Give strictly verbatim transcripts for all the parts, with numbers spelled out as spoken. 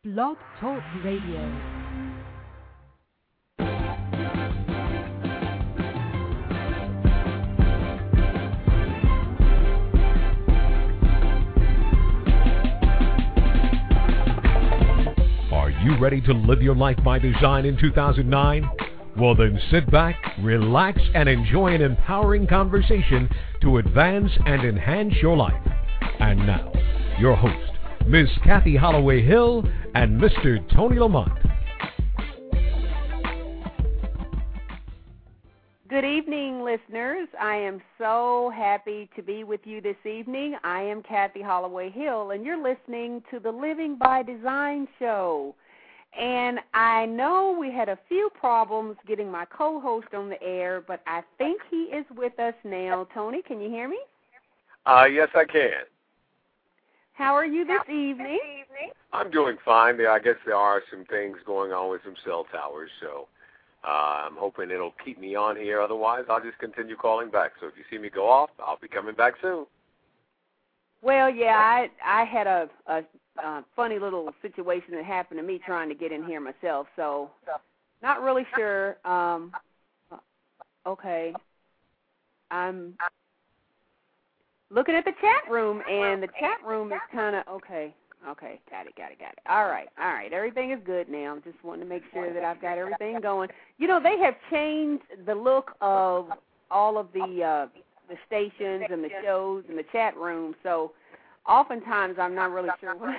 Blog Talk Radio. Are you ready to live your life by design in two thousand nine? Well, then sit back, relax, and enjoy an empowering conversation to advance and enhance your life. And now, your host, Miss Kathy Holloway Hill and Mister Tony Lamont. Good evening, listeners. I am so happy to be with you this evening. I am Kathy Holloway Hill, and you're listening to the Living by Design show. And I know we had a few problems getting my co-host on the air, but I think he is with us now. Tony, can you hear me? Uh, yes, I can. How are you this evening? I'm doing fine. I guess there are some things going on with some cell towers, so uh, I'm hoping it'll keep me on here. Otherwise, I'll just continue calling back. So if you see me go off, I'll be coming back soon. Well, yeah, I I had a, a, a funny little situation that happened to me trying to get in here myself, so not really sure. Um, okay. I'm looking at the chat room, and the chat room is kind of, okay, okay, got it, got it, got it. All right, all right, everything is good now. I'm just wanting to make sure that I've got everything going. You know, they have changed the look of all of the uh, the stations and the shows and the chat room, so oftentimes I'm not really sure what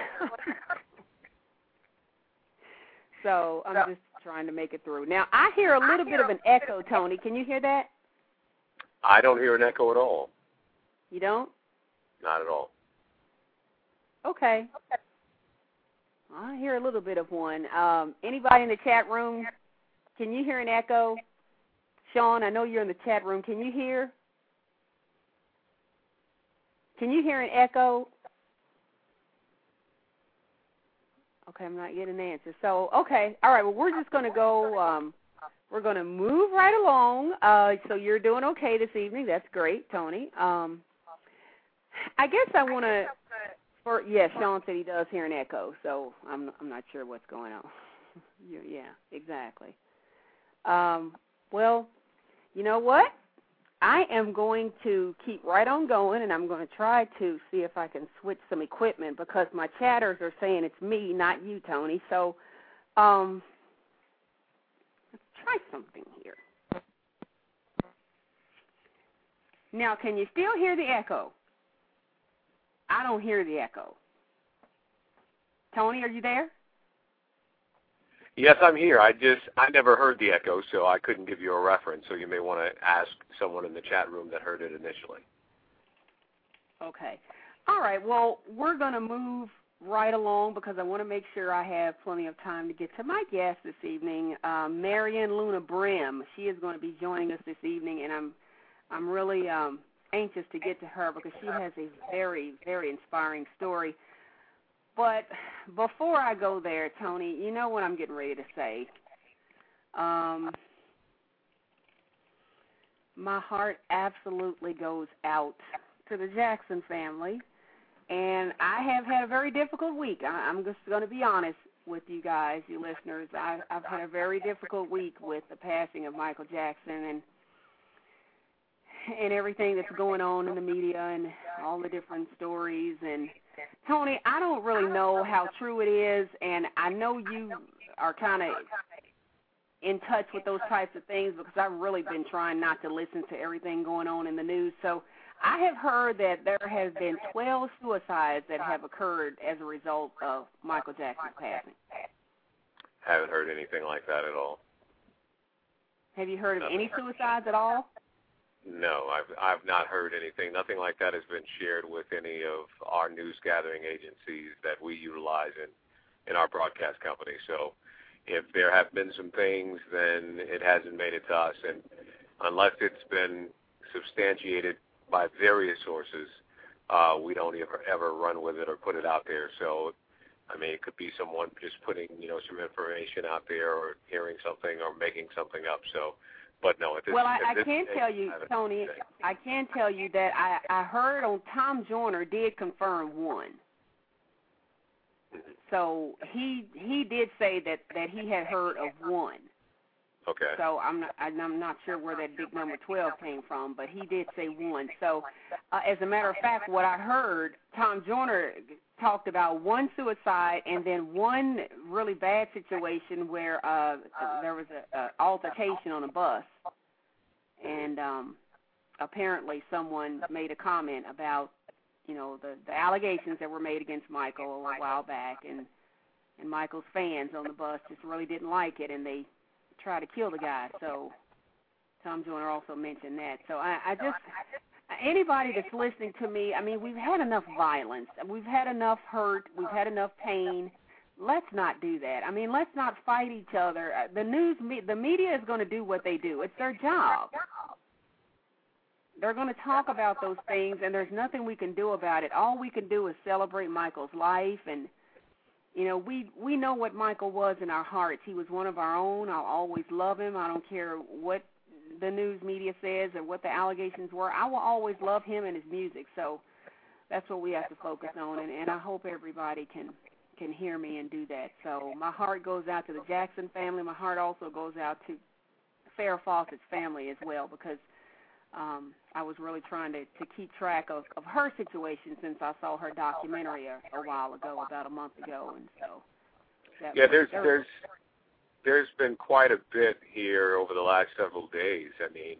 so I'm just trying to make it through. Now, I hear a little bit of an echo, Tony. Can you hear that? I don't hear an echo at all. You don't? Not at all. Okay. I hear a little bit of one. Um, anybody in the chat room, can you hear an echo? Sean, I know you're in the chat room. Can you hear? Can you hear an echo? Okay, I'm not getting an answer. So, okay. All right, well, we're just going to go, um, we're going to move right along. Uh, so you're doing okay this evening. That's great, Tony. Um, I guess I want to, for yeah, Sean said he does hear an echo, so I'm I'm not sure what's going on. Yeah, exactly. Um, well, you know what? I am going to keep right on going, and I'm going to try to see if I can switch some equipment because my chatters are saying it's me, not you, Tony. So um, let's try something here. Now, can you still hear the echo? I don't hear the echo. Tony, are you there? Yes, I'm here. I just, I never heard the echo, so I couldn't give you a reference, so you may want to ask someone in the chat room that heard it initially. Okay. All right, well, we're going to move right along because I want to make sure I have plenty of time to get to my guest this evening, um, Marion Luna Brim. She is going to be joining us this evening, and I'm, I'm really um, anxious to get to her because she has a very, very inspiring story. But before I go there, Tony, you know what I'm getting ready to say. Um, my heart absolutely goes out to the Jackson family, and I have had a very difficult week. I, I'm just going to be honest with you guys, you listeners. I, I've had a very difficult week with the passing of Michael Jackson and and everything that's going on in the media and all the different stories. And, Tony, I don't really know how true it is, and I know you are kind of in touch with those types of things because I've really been trying not to listen to everything going on in the news. So I have heard that there has been twelve suicides that have occurred as a result of Michael Jackson's passing. Haven't heard anything like that at all. Have you heard of Nothing any heard. suicides at all? No, I've I've not heard anything. Nothing like that has been shared with any of our news gathering agencies that we utilize in, in our broadcast company. So if there have been some things, then it hasn't made it to us. And unless it's been substantiated by various sources, uh, we don't ever, ever run with it or put it out there. So, I mean, it could be someone just putting, you know, some information out there or hearing something or making something up. So, but no, at this, well, I, at I this can stage, tell you, Tony, I can tell you that I, I heard on Tom Joyner did confirm one. Mm-hmm. so he he did say that, that he had heard of one. Okay. So I'm not I'm not sure where that big number twelve came from, but he did say one. So uh, as a matter of fact, what I heard, Tom Joyner talked about one suicide and then one really bad situation where uh, there was an altercation on a bus, and um, apparently someone made a comment about, you know, the, the allegations that were made against Michael a while back, and and Michael's fans on the bus just really didn't like it, and they try to kill the guy. So Tom Joyner also mentioned that. So I, I just, anybody that's listening to me, I mean, we've had enough violence. We've had enough hurt. We've had enough pain. Let's not do that. I mean, let's not fight each other. The news, the media is going to do what they do. It's their job. They're going to talk about those things, and there's nothing we can do about it. All we can do is celebrate Michael's life, and you know, we, we know what Michael was in our hearts. He was one of our own. I'll always love him. I don't care what the news media says or what the allegations were. I will always love him and his music. So that's what we have to focus on, and, and I hope everybody can, can hear me and do that. So my heart goes out to the Jackson family. My heart also goes out to Farrah Fawcett's family as well, because Um, I was really trying to, to keep track of, of her situation since I saw her documentary a, a while ago, about a month ago, and so. That yeah, was, there's there there's there's been quite a bit here over the last several days. I mean,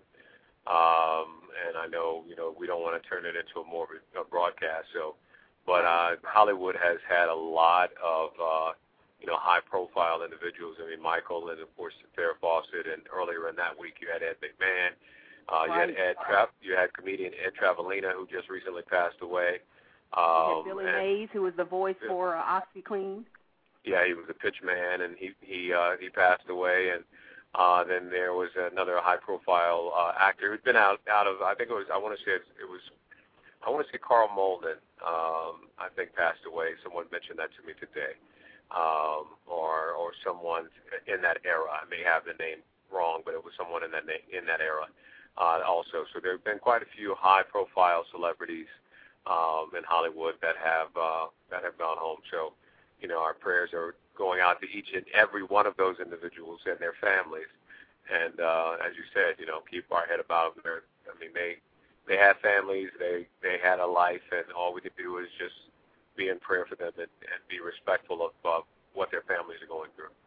um, and I know you know we don't want to turn it into a more a broadcast, so, but uh, Hollywood has had a lot of uh, you know high-profile individuals. I mean, Michael and of course Farrah Fawcett, and earlier in that week you had Ed McMahon. Uh, you had Ed Tra- you had comedian Ed Travalena, who just recently passed away. Um, you had Billy Mays, who was the voice for uh, OxyClean. Yeah, he was a pitch man, and he he uh, he passed away. And uh, then there was another high-profile uh, actor who'd been out out of I think it was I want to say it, it was I want to say Carl Malden. Um, I think passed away. Someone mentioned that to me today, um, or or someone in that era. I may have the name wrong, but it was someone in that na- in that era. Uh, also, so there have been quite a few high-profile celebrities um, in Hollywood that have uh, that have gone home. So, you know, our prayers are going out to each and every one of those individuals and their families. And uh, as you said, you know, keep our head about them. I mean, they they had families, they they had a life, and all we could do is just be in prayer for them and, and be respectful of uh, what their families are going through.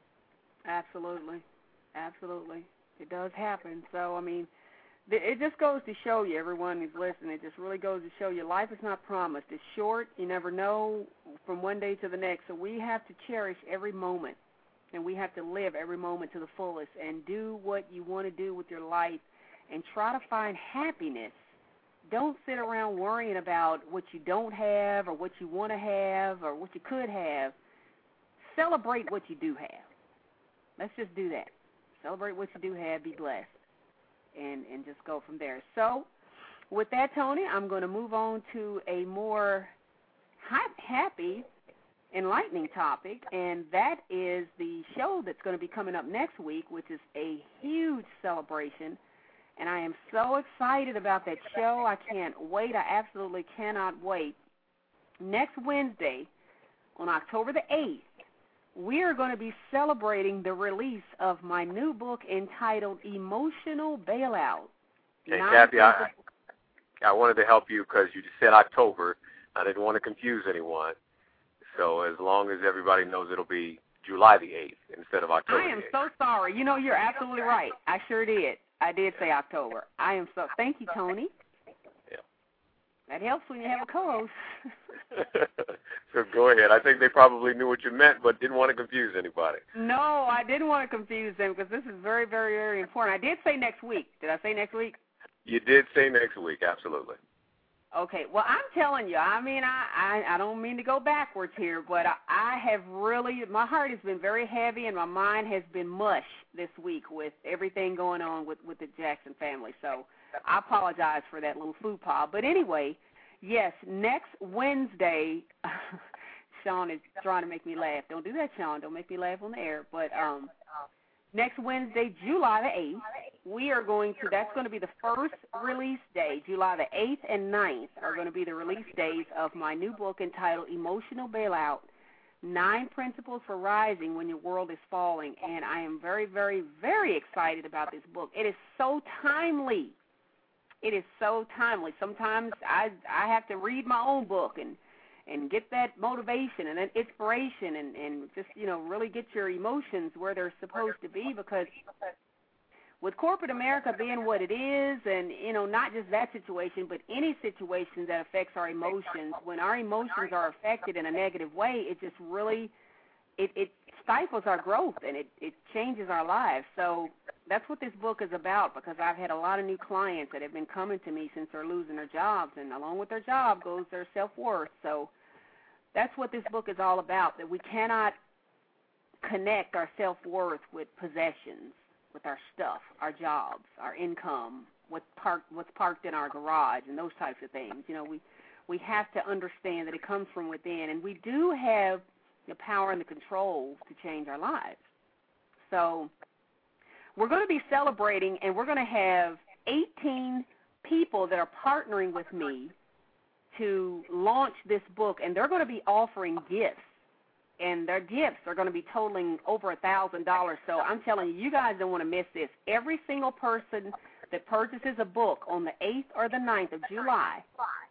Absolutely, absolutely, it does happen. So, I mean. It just goes to show you, everyone who's listening, it just really goes to show you life is not promised. It's short. You never know from one day to the next. So we have to cherish every moment, and we have to live every moment to the fullest and do what you want to do with your life and try to find happiness. Don't sit around worrying about what you don't have or what you want to have or what you could have. Celebrate what you do have. Let's just do that. Celebrate what you do have. Be blessed. And, and just go from there. So with that, Tony, I'm going to move on to a more happy, enlightening topic, and that is the show that's going to be coming up next week, which is a huge celebration. And I am so excited about that show. I can't wait. I absolutely cannot wait. Next Wednesday, on October the eighth, we are going to be celebrating the release of my new book entitled Emotional Bailout. Hey, Kathy, I, I wanted to help you because you just said October. I didn't want to confuse anyone. So as long as everybody knows, it'll be July the eighth instead of October I am the eighth. so sorry. You know, you're absolutely right. I sure did. I did say October. I am so – thank you, Tony. Yeah. That helps when you have a co-host. So go ahead. I think they probably knew what you meant but didn't want to confuse anybody. No, I didn't want to confuse them because this is very, very, very important. I did say next week. Did I say next week? You did say next week, absolutely. Okay. Well, I'm telling you, I mean, I, I, I don't mean to go backwards here, but I, I have really – my heart has been very heavy and my mind has been mush this week with everything going on with, with the Jackson family. So I apologize for that little faux pas. But anyway – yes, next Wednesday, Sean is trying to make me laugh. Don't do that, Sean. Don't make me laugh on the air. But um, next Wednesday, July the eighth, we are going to, that's going to be the first release day. July the eighth and ninth are going to be the release days of my new book entitled Emotional Bailout, Nine Principles for Rising When Your World is Falling, and I am very, very, very excited about this book. It is so timely. It is so timely. Sometimes I I have to read my own book and, and get that motivation and that inspiration and, and just, you know, really get your emotions where they're supposed to be, because with corporate America being what it is, and, you know, not just that situation, but any situation that affects our emotions, when our emotions are affected in a negative way, it just really, it, it stifles our growth, and it, it changes our lives. So that's what this book is about, because I've had a lot of new clients that have been coming to me since they're losing their jobs, and along with their job goes their self-worth. So that's what this book is all about, that we cannot connect our self-worth with possessions, with our stuff, our jobs, our income, what park, what's parked in our garage, and those types of things. You know, we, we have to understand that it comes from within, and we do have the power and the control to change our lives. So we're going to be celebrating, and we're going to have eighteen people that are partnering with me to launch this book, and they're going to be offering gifts. And their gifts are going to be totaling over one thousand dollars. So I'm telling you, you guys don't want to miss this. Every single person that purchases a book on the eighth or the ninth of July,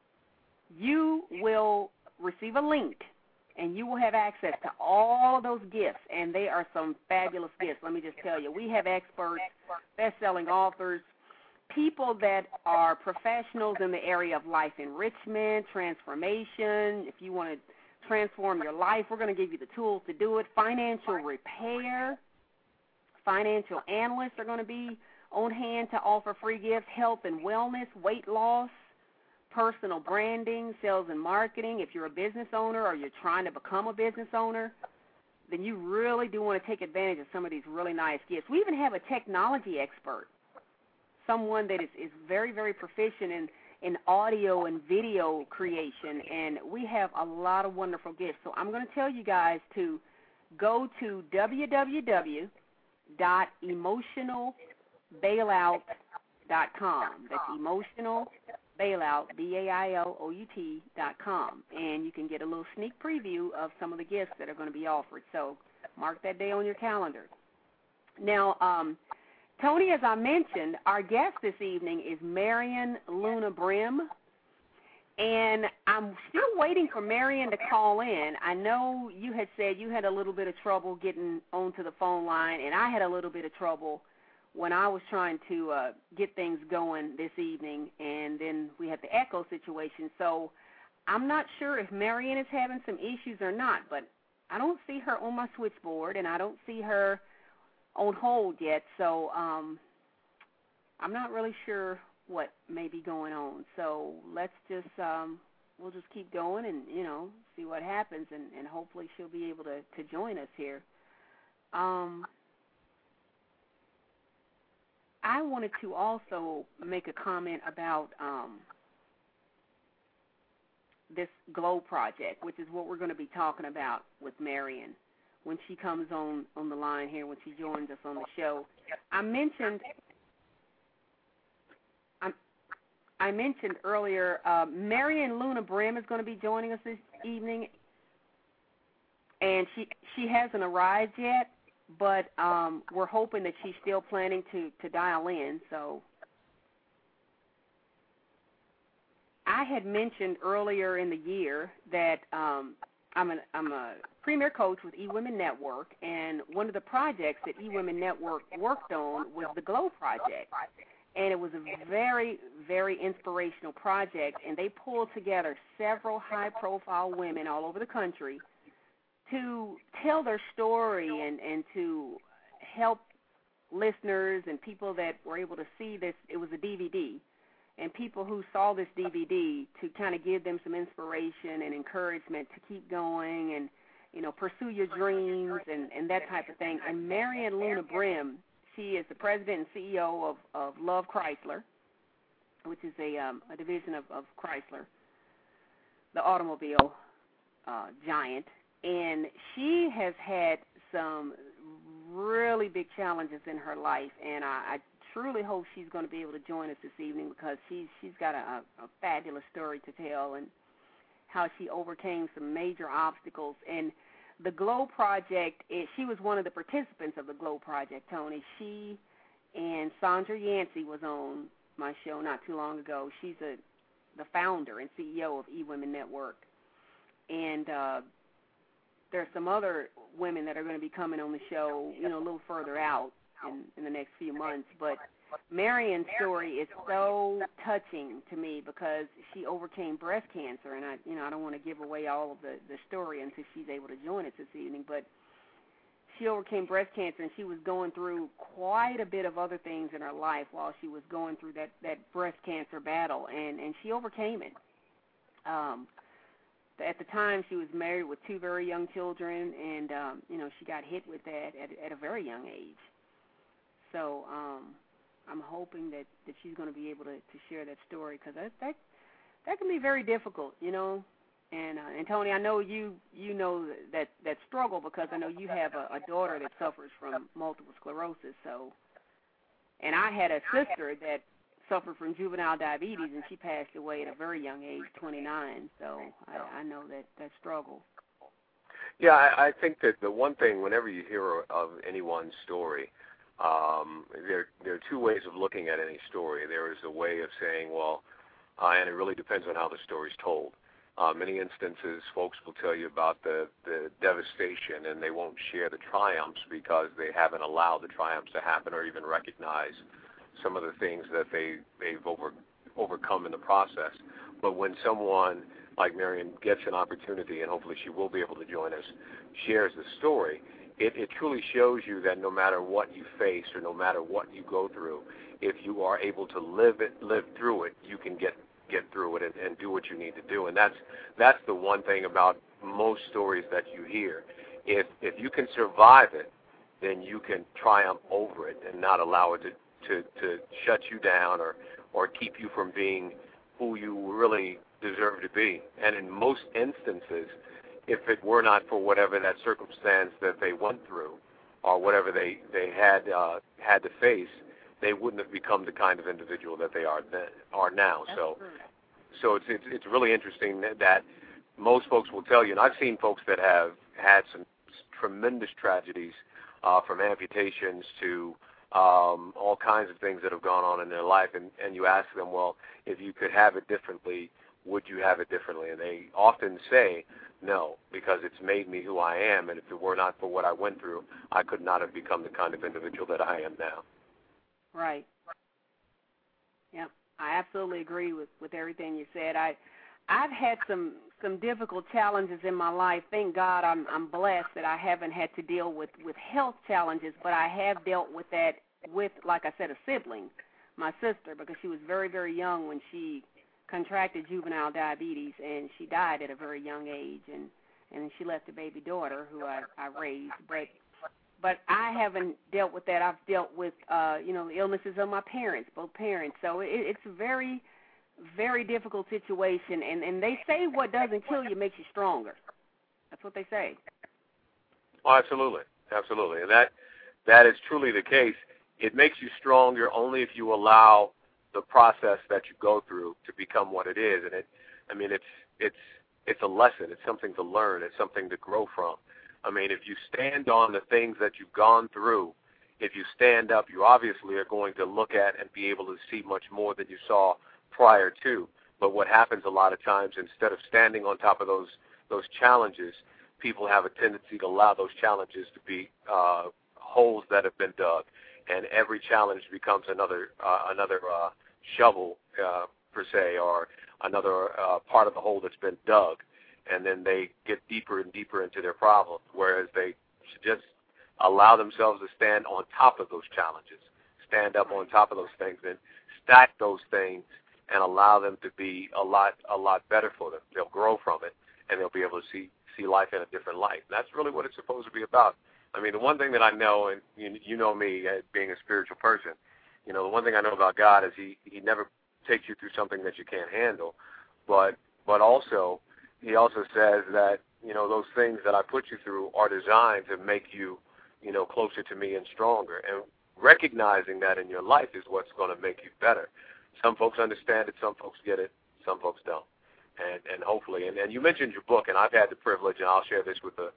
you will receive a link, and you will have access to all of those gifts. And they are some fabulous gifts, let me just tell you. We have experts, best-selling authors, people that are professionals in the area of life enrichment, transformation. If you want to transform your life, we're going to give you the tools to do it. Financial repair, financial analysts are going to be on hand to offer free gifts. Health and wellness, weight loss, personal branding, sales and marketing. If you're a business owner or you're trying to become a business owner, then you really do want to take advantage of some of these really nice gifts. We even have a technology expert, someone that is, is very, very proficient in in audio and video creation, and we have a lot of wonderful gifts. So I'm going to tell you guys to go to w w w dot emotional bailout dot com. That's emotional bailout, B A I L O U T dot com, and you can get a little sneak preview of some of the gifts that are going to be offered. So mark that day on your calendar. Now, um, Tony, as I mentioned, our guest this evening is Marion Luna Brim, and I'm still waiting for Marion to call in. I know you had said you had a little bit of trouble getting onto the phone line, and I had a little bit of trouble when I was trying to uh, get things going this evening, and then we had the echo situation. So I'm not sure if Marion is having some issues or not, but I don't see her on my switchboard, and I don't see her on hold yet, so um, I'm not really sure what may be going on. So let's just, um, we'll just keep going and, you know, see what happens, and, and hopefully she'll be able to, to join us here. Um, I wanted to also make a comment about um, this GLOW project, which is what we're going to be talking about with Marion when she comes on, on the line here, when she joins us on the show. I mentioned I, I mentioned earlier, uh, Marion Luna Brim is going to be joining us this evening, and she she hasn't arrived yet, but um, we're hoping that she's still planning to, to dial in. So I had mentioned earlier in the year that um, I'm, an, I'm a premier coach with eWomen Network, and one of the projects that eWomen Network worked on was the GLOW project. And it was a very, very inspirational project, and they pulled together several high-profile women all over the country to tell their story and, and to help listeners and people that were able to see this. It was a D V D. And people who saw this D V D to kind of give them some inspiration and encouragement to keep going and, you know, pursue your dreams and, and that type of thing. And Marion Luna Brim, she is the president and C E O of, of Love Chrysler, which is a, um, a division of, of Chrysler, the automobile uh, giant. And she has had some really big challenges in her life, and I, I truly hope she's going to be able to join us this evening, because she's she's got a, a fabulous story to tell and how she overcame some major obstacles. And the Glow Project, it, she was one of the participants of the Glow Project, Tony. She and Sandra Yancey was on my show not too long ago. She's a the founder and C E O of eWomen Network. And uh, there are some other women that are going to be coming on the show, you know, a little further out in, in the next few months. But Marion's story is so touching to me because she overcame breast cancer, and I, you know, I don't want to give away all of the, the story until she's able to join us this evening. But she overcame breast cancer, and she was going through quite a bit of other things in her life while she was going through that, that breast cancer battle, and, and she overcame it. Um, at the time, she was married with two very young children, and, um, you know, she got hit with that at, at a very young age. So um, I'm hoping that, that she's going to be able to, to share that story because that, that, that can be very difficult, you know. And uh, and Tony, I know you you know that that struggle because I know you have a, a daughter that suffers from multiple sclerosis. So, and I had a sister that suffered from juvenile diabetes, and she passed away at a very young age, twenty-nine. So I, I know that that struggle. Yeah, I, I think that the one thing, whenever you hear of anyone's story, um, there there are two ways of looking at any story. There is a way of saying, well, uh, and it really depends on how the story's told. Uh, many instances, folks will tell you about the, the devastation, and they won't share the triumphs because they haven't allowed the triumphs to happen or even recognize some of the things that they, they've over, overcome in the process. But when someone like Marion gets an opportunity, and hopefully she will be able to join us, shares the story, it, it truly shows you that no matter what you face or no matter what you go through, if you are able to live it, live through it, you can get get through it and, and do what you need to do. And that's that's the one thing about most stories that you hear. If if you can survive it, then you can triumph over it and not allow it to, to, to shut you down or, or keep you from being who you really deserve to be. And in most instances, if it were not for whatever that circumstance that they went through or whatever they, they had uh, had to face, they wouldn't have become the kind of individual that they are then, are now. That's so, true. so it's, it's it's really interesting that, that most folks will tell you, and I've seen folks that have had some tremendous tragedies, uh, from amputations to um, all kinds of things that have gone on in their life, and, and you ask them, well, if you could have it differently, would you have it differently? And they often say, no, because it's made me who I am, and if it were not for what I went through, I could not have become the kind of individual that I am now. Right. Yeah, I absolutely agree with, with everything you said. I, I've had some, some difficult challenges in my life. Thank God I'm I'm blessed that I haven't had to deal with, with health challenges, but I have dealt with that with, like I said, a sibling, my sister, because she was very, very young when she contracted juvenile diabetes, and she died at a very young age, and, and she left a baby daughter who I, I raised. But But I haven't dealt with that. I've dealt with, uh, you know, the illnesses of my parents, both parents. So it, it's a very, very difficult situation. And, and they say what doesn't kill you makes you stronger. That's what they say. Oh, absolutely. Absolutely. And that that is truly the case. It makes you stronger only if you allow the process that you go through to become what it is. And it, I mean, it's it's it's a lesson. It's something to learn. It's something to grow from. I mean, if you stand on the things that you've gone through, if you stand up, you obviously are going to look at and be able to see much more than you saw prior to. But what happens a lot of times, instead of standing on top of those those challenges, people have a tendency to allow those challenges to be uh, holes that have been dug, and every challenge becomes another uh, another uh, shovel uh, per se, or another uh, part of the hole that's been dug. And then they get deeper and deeper into their problems, whereas they should just allow themselves to stand on top of those challenges, stand up on top of those things, and stack those things and allow them to be a lot a lot better for them. They'll grow from it, and they'll be able to see, see life in a different light. And that's really what it's supposed to be about. I mean, the one thing that I know, and you, you know me as being a spiritual person, you know, the one thing I know about God is he, he never takes you through something that you can't handle, but but also he also says that, you know, those things that I put you through are designed to make you, you know, closer to me and stronger. And recognizing that in your life is what's going to make you better. Some folks understand it, some folks get it, some folks don't. And and hopefully, and, and you mentioned your book, and I've had the privilege, and I'll share this with the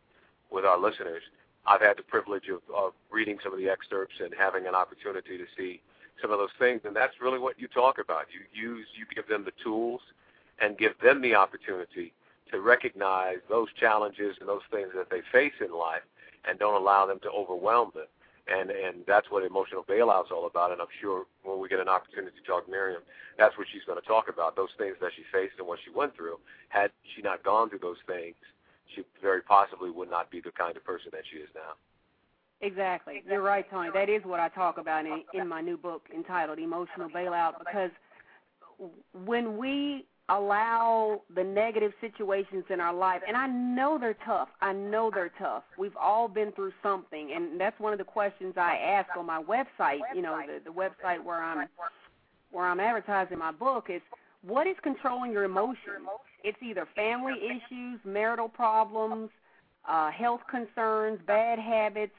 with our listeners. I've had the privilege of, of reading some of the excerpts and having an opportunity to see some of those things, and that's really what you talk about. You use, you give them the tools and give them the opportunity to recognize those challenges and those things that they face in life and don't allow them to overwhelm them. And and that's what emotional bailout's all about, and I'm sure when we get an opportunity to talk to Miriam, that's what she's going to talk about, those things that she faced and what she went through. Had she not gone through those things, she very possibly would not be the kind of person that she is now. Exactly. You're right, Tony. That is what I talk about in, in my new book entitled Emotional Bailout, because when we allow the negative situations in our life, and I know they're tough. I know they're tough. We've all been through something, and that's one of the questions I ask on my website, you know, the, the website where I'm where I'm advertising my book is, what is controlling your emotions? It's either family issues, marital problems, uh, health concerns, bad habits,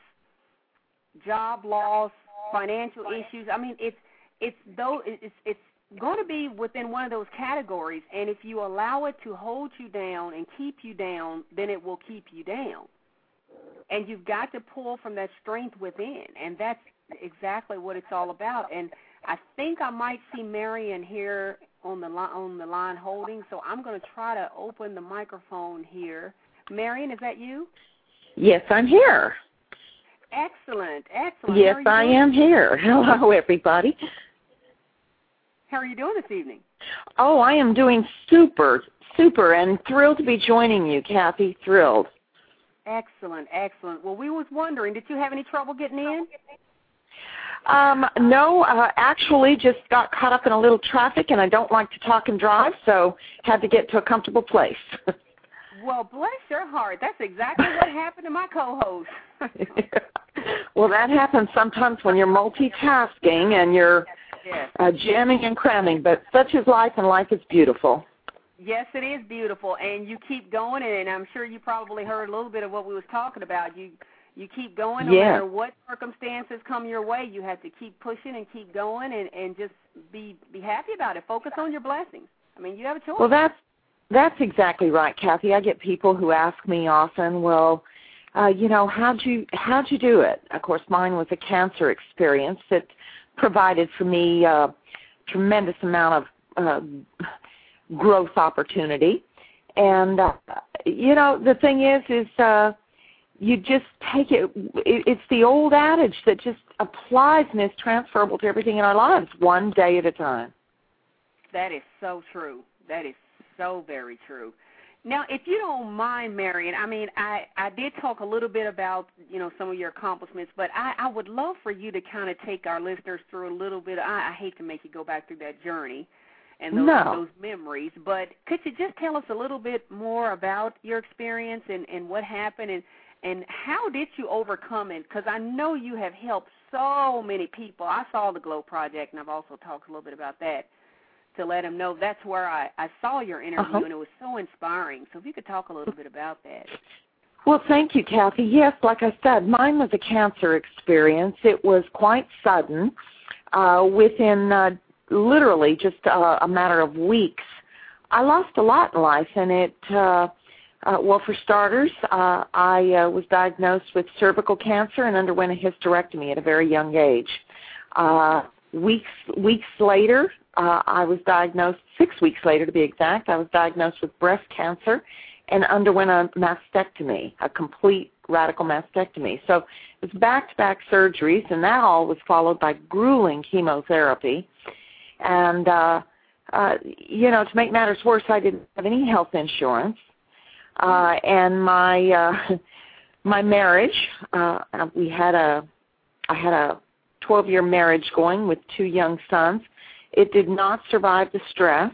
job loss, financial issues. I mean, it's it's though it's it's going to be within one of those categories, and if you allow it to hold you down and keep you down, then it will keep you down. And you've got to pull from that strength within, and that's exactly what it's all about. And I think I might see Marion here on the line, on the line holding, so I'm going to try to open the microphone here. Marion, is that you? Yes, I'm here. Excellent, excellent. Yes, I am here. Hello, everybody. How are you doing this evening? Oh, I am doing super, super, and thrilled to be joining you, Kathy. Thrilled. Excellent, excellent. Well, we was wondering, did you have any trouble getting in? Um, no, uh, actually just got caught up in a little traffic, and I don't like to talk and drive, so had to get to a comfortable place. Well, bless your heart. That's exactly what happened to my co-host. Well, that happens sometimes when you're multitasking and you're yes. uh, jamming and cramming, but such is life, and life is beautiful. Yes, it is beautiful, and you keep going, and I'm sure you probably heard a little bit of what we was talking about. You you keep going no yeah. matter what circumstances come your way. You have to keep pushing and keep going, and, and just be be happy about it. Focus on your blessings. I mean, you have a choice. Well, that's that's exactly right, Kathy. I get people who ask me often, well, uh, you know, how'd you how'd you do it? Of course, mine was a cancer experience that provided for me a tremendous amount of uh, growth opportunity. And, uh, you know, the thing is, is uh, you just take it, it, it's the old adage that just applies and is transferable to everything in our lives, one day at a time. That is so true. That is so very true. Now, if you don't mind, Marion, I mean, I, I did talk a little bit about, you know, some of your accomplishments, but I, I would love for you to kind of take our listeners through a little bit. I, I hate to make you go back through that journey and those, no. those memories, but could you just tell us a little bit more about your experience and, and what happened, and, and how did you overcome it? Because I know you have helped so many people. I saw the GLOW Project, and I've also talked a little bit about that, to let them know that's where I, I saw your interview, uh-huh. and it was so inspiring. So if you could talk a little bit about that. Well, thank you, Kathy. Yes, like I said, mine was a cancer experience. It was quite sudden. Uh, within uh, literally just uh, a matter of weeks, I lost a lot in life, and it, uh, uh, well, for starters, uh, I uh, was diagnosed with cervical cancer and underwent a hysterectomy at a very young age. Uh, weeks, weeks later, Uh, I was diagnosed, six weeks later to be exact, I was diagnosed with breast cancer and underwent a mastectomy, a complete radical mastectomy. So it was back-to-back surgeries, and that all was followed by grueling chemotherapy. And, uh, uh, you know, to make matters worse, I didn't have any health insurance. Uh, and my uh, my marriage, uh, we had a, I had a twelve-year marriage going with two young sons. It did not survive the stress,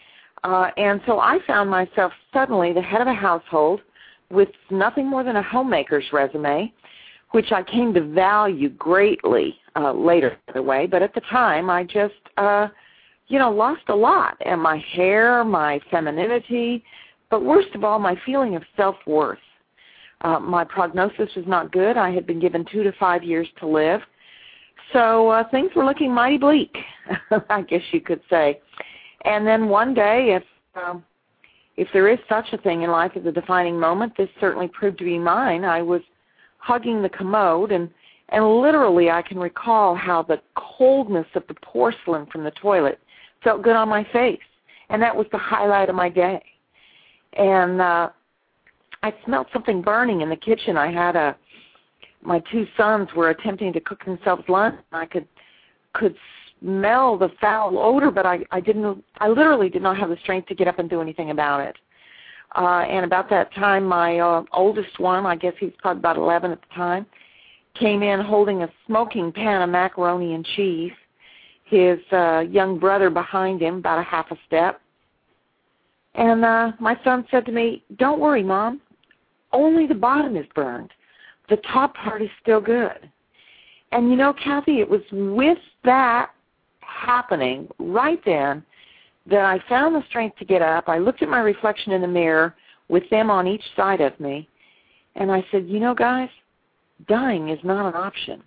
uh, and so I found myself suddenly the head of a household with nothing more than a homemaker's resume, which I came to value greatly uh, later, by the way. But at the time, I just, uh, you know, lost a lot, and my hair, my femininity, but worst of all, my feeling of self-worth. Uh, my prognosis was not good. I had been given two to five years to live. So uh, things were looking mighty bleak, I guess you could say. And then one day, if um, if there is such a thing in life as a defining moment, this certainly proved to be mine. I was hugging the commode, and, and literally I can recall how the coldness of the porcelain from the toilet felt good on my face, and that was the highlight of my day. And uh, I smelled something burning in the kitchen. I had a, my two sons were attempting to cook themselves lunch, and I could could smell the foul odor, but I, I didn't, I literally did not have the strength to get up and do anything about it. Uh, and about that time, my uh, oldest one, I guess he was probably about eleven at the time, came in holding a smoking pan of macaroni and cheese. His uh, young brother behind him, about a half a step. And uh, my son said to me, "Don't worry, Mom. Only the bottom is burned. The top part is still good." And you know, Kathy, it was with that happening right then that I found the strength to get up. I looked at my reflection in the mirror with them on each side of me, and I said, you know, guys, dying is not an option.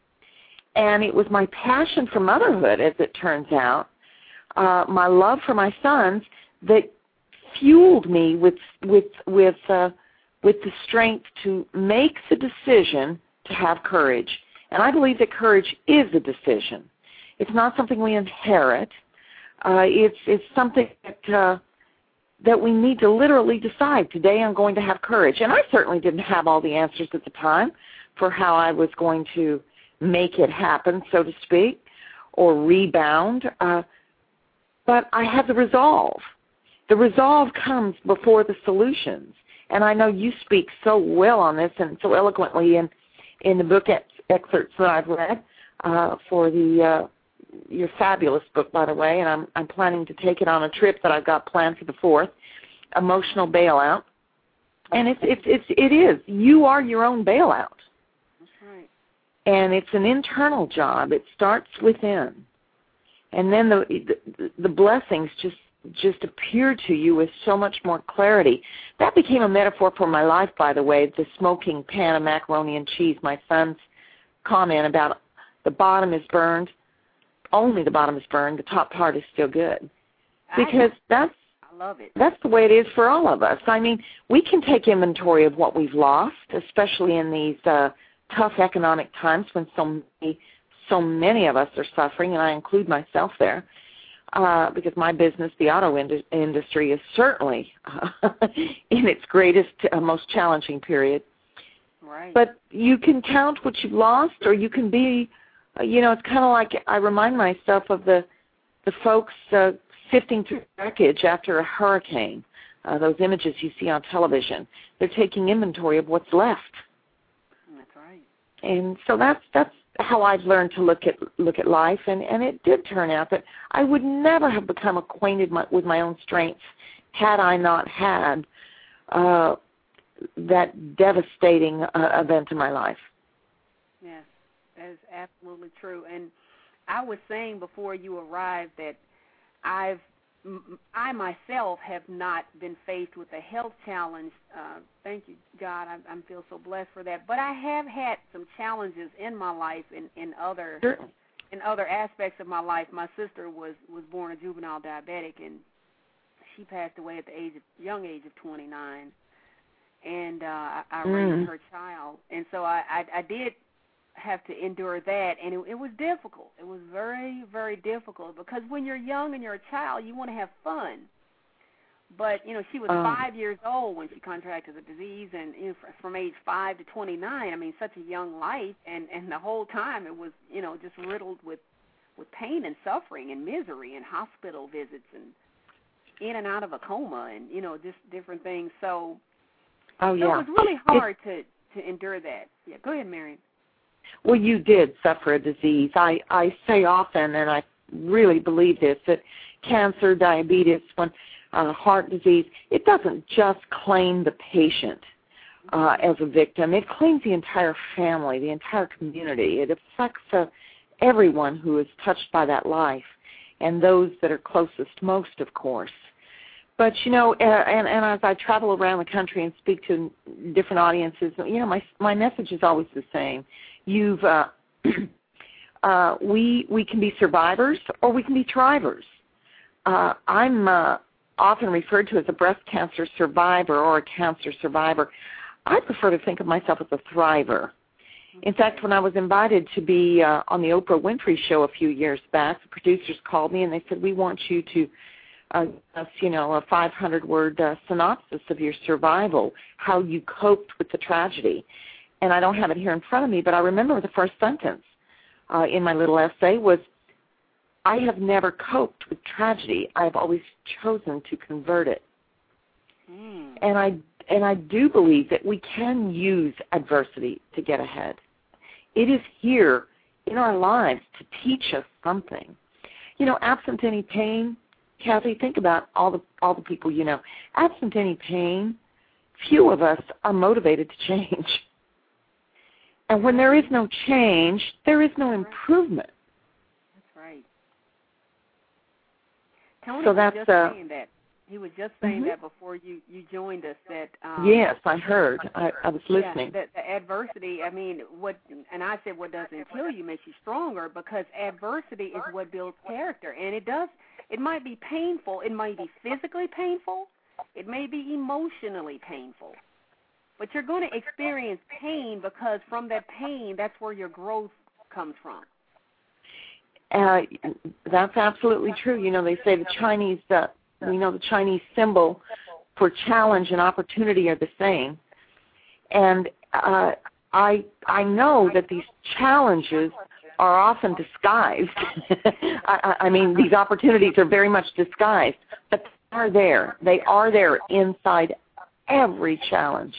And it was my passion for motherhood, as it turns out, uh, my love for my sons, that fueled me with with with uh, with the strength to make the decision to have courage. And I believe that courage is a decision. It's not something we inherit. Uh, it's it's something that uh, that we need to literally decide. Today I'm going to have courage. And I certainly didn't have all the answers at the time for how I was going to make it happen, so to speak, or rebound. Uh, but I had the resolve. The resolve comes before the solutions. And I know you speak so well on this and so eloquently in, in the book ex- excerpts that I've read uh, for the uh, your fabulous book, by the way, and I'm I'm planning to take it on a trip that I've got planned for the fourth, Emotional Bailout. And it's it's it's it is. You are your own bailout. That's right. And it's an internal job. It starts within. And then the the, the blessings just just appear to you with so much more clarity. That became a metaphor for my life, by the way, the smoking pan of macaroni and cheese. My son's comment about the bottom is burned, only the bottom is burned, the top part is still good. Because I, that's I love it. That's the way it is for all of us. I mean, we can take inventory of what we've lost, especially in these uh, tough economic times when so many, so many of us are suffering, and I include myself there. Uh, because my business, the auto ind- industry, is certainly uh, in its greatest, uh, most challenging period. Right. But you can count what you've lost, or you can be, uh, you know, it's kind of like I remind myself of the the folks uh, sifting through wreckage after a hurricane. Uh, those images you see on television. They're taking inventory of what's left. That's right. And so that's that's. how I've learned to look at look at life, and, and it did turn out that I would never have become acquainted my, with my own strengths had I not had uh, that devastating uh, event in my life. Yes, that is absolutely true. And I was saying before you arrived that I've I myself have not been faced with a health challenge. Uh, thank you, God. I, I feel so blessed for that. But I have had some challenges in my life in, in other sure. in other aspects of my life. My sister was, was born a juvenile diabetic, and she passed away at the age of, young age of twenty-nine. And uh, I, I mm. raised her child, and so I, I, I did have to endure that, and it, it was difficult. It was very, very difficult because when you're young and you're a child, you want to have fun. But, you know, she was um, five years old when she contracted the disease, and you know, from age five to twenty-nine, I mean, such a young life, and, and the whole time it was, you know, just riddled with, with pain and suffering and misery and hospital visits and in and out of a coma and, you know, just different things. So, oh, yeah. so it was really hard it, to, to endure that. Yeah, go ahead, Marion. Well, you did suffer a disease. I, I say often, and I really believe this, that cancer, diabetes, when uh, heart disease, it doesn't just claim the patient uh, as a victim. It claims the entire family, the entire community. It affects uh, everyone who is touched by that life, and those that are closest most, of course. But, you know, uh, and, and as I travel around the country and speak to different audiences, you know, my my message is always the same. You've, uh, uh, we we can be survivors or we can be thrivers. Uh, I'm uh, often referred to as a breast cancer survivor or a cancer survivor. I prefer to think of myself as a thriver. In fact, when I was invited to be uh, on the Oprah Winfrey Show a few years back, the producers called me and they said, we want you to uh, give us, you know, a five hundred word uh, synopsis of your survival, how you coped with the tragedy. And I don't have it here in front of me, but I remember the first sentence uh, in my little essay was, I have never coped with tragedy. I have always chosen to convert it. Mm. And I and I do believe that we can use adversity to get ahead. It is here in our lives to teach us something. You know, absent any pain, Kathy, think about all the all the people you know. Absent any pain, few of us are motivated to change. And when there is no change, there is no improvement. That's right. Tony so was that's just uh, saying that. He was just saying mm-hmm. that before you, you joined us. That um, yes, I heard. I, I was listening. Yeah, the, the adversity. I mean, what? And I said, what doesn't kill you makes you stronger, because adversity is what builds character, and it does. It might be painful. It might be physically painful. It may be emotionally painful. But you're going to experience pain, because from that pain, that's where your growth comes from. Uh, that's absolutely true. You know, they say the Chinese, uh, we know the Chinese symbol for challenge and opportunity are the same. And uh, I I know that these challenges are often disguised. I, I mean, these opportunities are very much disguised, but they are there. They are there inside every challenge.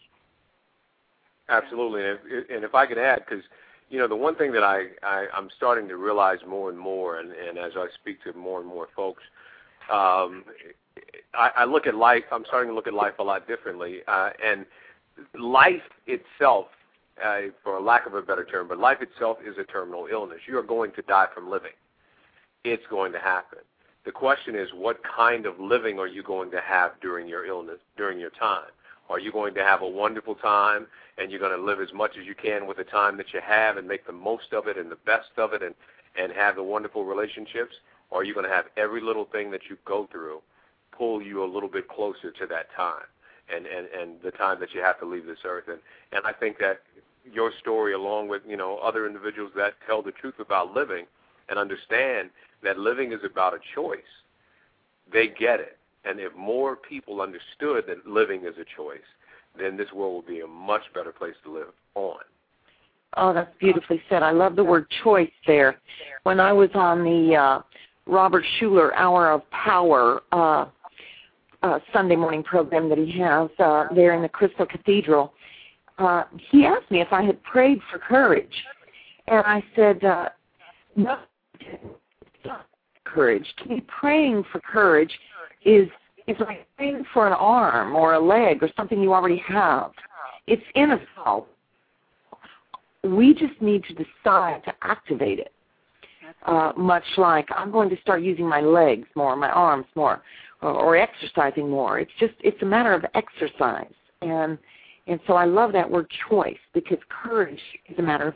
Absolutely, and if, and if I could add, because, you know, the one thing that I, I, I'm starting to realize more and more, and, and as I speak to more and more folks, um, I, I look at life, I'm starting to look at life a lot differently, uh, and life itself, uh, for lack of a better term, but life itself is a terminal illness. You are going to die from living. It's going to happen. The question is, what kind of living are you going to have during your illness, during your time? Are you going to have a wonderful time, and you're going to live as much as you can with the time that you have and make the most of it and the best of it and, and have the wonderful relationships? Or are you going to have every little thing that you go through pull you a little bit closer to that time and, and, and the time that you have to leave this earth? And, and I think that your story, along with, you know, other individuals that tell the truth about living and understand that living is about a choice, they get it. And if more people understood that living is a choice, then this world will be a much better place to live on. Oh, that's beautifully said. I love the word choice there. When I was on the uh, Robert Schuller Hour of Power uh, uh, Sunday morning program that he has uh, there in the Crystal Cathedral, uh, he asked me if I had prayed for courage. And I said, uh, no, not courage. To be praying for courage is is like praying for an arm or a leg or something you already have. It's in us all. We just need to decide to activate it. Uh, much like I'm going to start using my legs more, my arms more, or, or exercising more. It's just it's a matter of exercise. And and so I love that word choice, because courage is a matter of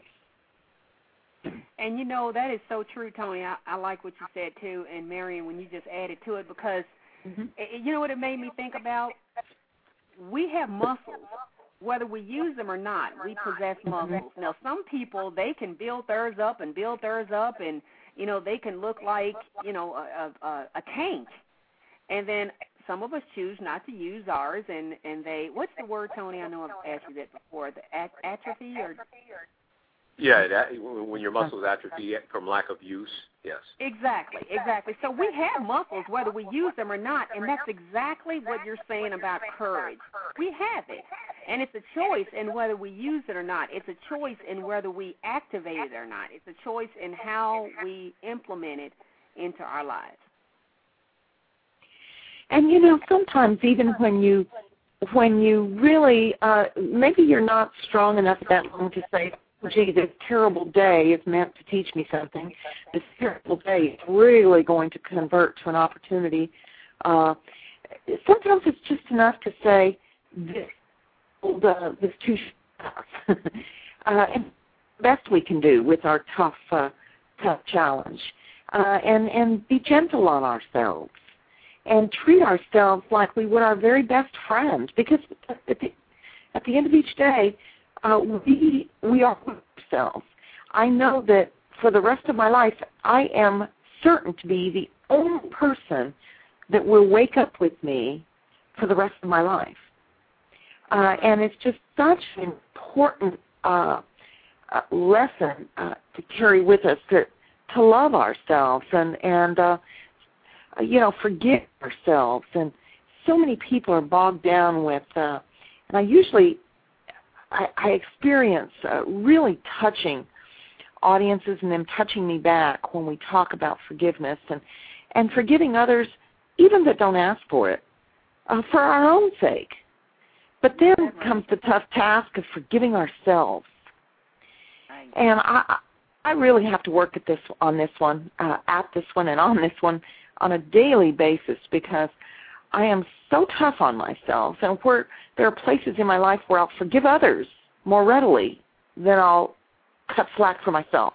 choice. And, you know, that is so true, Tony. I, I like what you said, too, and Marion, when you just added to it, because, mm-hmm. it, you know what it made me think about? We have muscles. Whether we use them or not, we possess muscles. Mm-hmm. Now, some people, they can build theirs up and build theirs up, and, you know, they can look like, you know, a, a, a tank. And then some of us choose not to use ours, and, and they, what's the word, Tony? I know I've asked you that before, the at, atrophy or... Yeah, that, when your muscles atrophy from lack of use, yes. Exactly, exactly. So we have muscles whether we use them or not, and that's exactly what you're saying about courage. We have it, and it's a choice in whether we use it or not. It's a choice in whether we activate it or not. It's a choice in how we implement it into our lives. And, you know, sometimes even when you when you really, uh, maybe you're not strong enough that long to say, gee, this terrible day is meant to teach me something. This terrible day is really going to convert to an opportunity. Uh, sometimes it's just enough to say, this, uh, this too tough. uh, and the best we can do with our tough, uh, tough challenge. Uh, and, and be gentle on ourselves. and treat ourselves like we would our very best friend, because at the, at the end of each day, uh, we we are ourselves. I know that for the rest of my life, I am certain to be the only person that will wake up with me for the rest of my life. Uh, and it's just such an important uh, uh, lesson uh, to carry with us, to, to love ourselves and, and uh, you know, forgive ourselves. And so many people are bogged down with, uh, and I usually, I, I experience uh, really touching audiences and them touching me back when we talk about forgiveness and, and forgiving others, even that don't ask for it, uh, for our own sake. But then comes the tough task of forgiving ourselves. And I, I really have to work at this on this one, uh, at this one, and on this one on a daily basis, because I am so tough on myself. And where there are places in my life where I'll forgive others more readily than I'll cut slack for myself.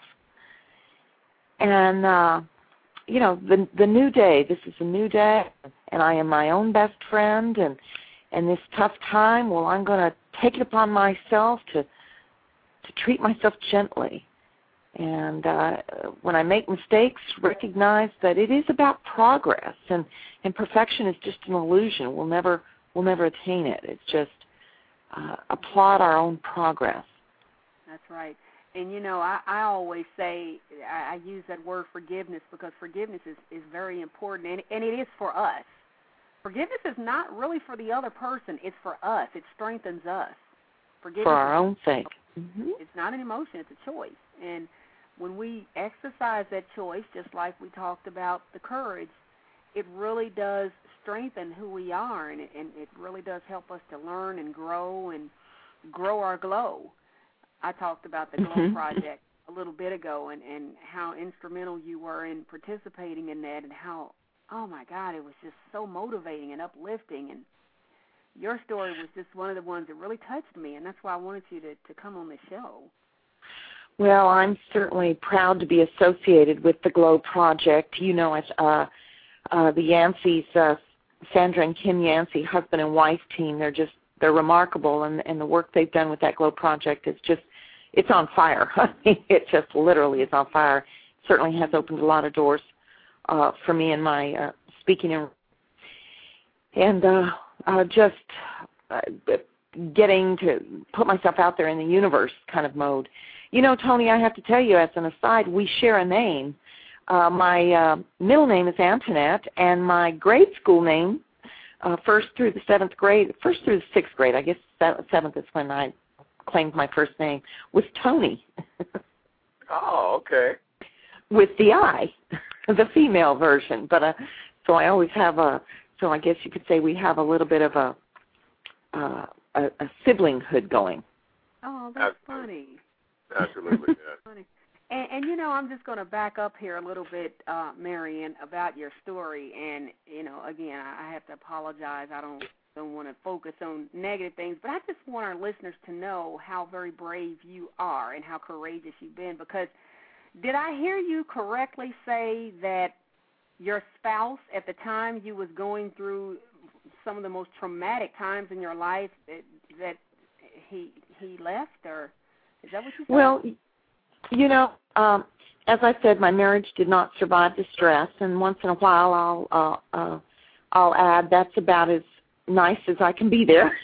And uh, you know, the the new day. This is a new day, and I am my own best friend. And and this tough time, well, I'm going to take it upon myself to to treat myself gently. And uh, when I make mistakes, recognize that it is about progress, and, and perfection is just an illusion. We'll never we'll never attain it. It's just uh, applaud our own progress. That's right. And, you know, I, I always say, I, I use that word forgiveness because forgiveness is, is very important, and, and it is for us. Forgiveness is not really for the other person. It's for us. It strengthens us. Forgiveness for our own sake. Mm-hmm. It's not an emotion. It's a choice. And when we exercise that choice, just like we talked about the courage, it really does strengthen who we are, and it, and it really does help us to learn and grow and grow our glow. I talked about the Glow mm-hmm. Project a little bit ago, and, and how instrumental you were in participating in that, and how, oh, my God, it was just so motivating and uplifting. And your story was just one of the ones that really touched me, and that's why I wanted you to, to come on the show. Well, I'm certainly proud to be associated with the Glow Project. You know, it's, uh, uh, the Yancey's, uh, Sandra and Kim Yancey, husband and wife team, they're just, they're remarkable, and, and the work they've done with that Glow Project is just, it's on fire. I mean, it just literally is on fire. It certainly has opened a lot of doors uh, for me in my uh, speaking and, and uh, uh, just uh, getting to put myself out there in the universe kind of mode. You know, Tony, I have to tell you, as an aside, we share a name. Uh, my uh, middle name is Antoinette, and my grade school name, uh, first through the seventh grade, first through the sixth grade, I guess seventh is when I claimed my first name, was Tony. Oh, okay. With the I, the female version. But uh, so I always have a, so I guess you could say we have a little bit of a, uh, a, a siblinghood going. Oh, that's funny. Absolutely, yeah. Funny. And, and, you know, I'm just going to back up here a little bit, uh, Marian, about your story. And, you know, again, I have to apologize. I don't don't want to focus on negative things, but I just want our listeners to know how very brave you are and how courageous you've been. Because did I hear you correctly say that your spouse at the time you was going through some of the most traumatic times in your life, that, that he he left, or is that what you said? Well, you know, um, as I said, my marriage did not survive the stress, and once in a while I'll uh, uh, I'll add that's about as nice as I can be there.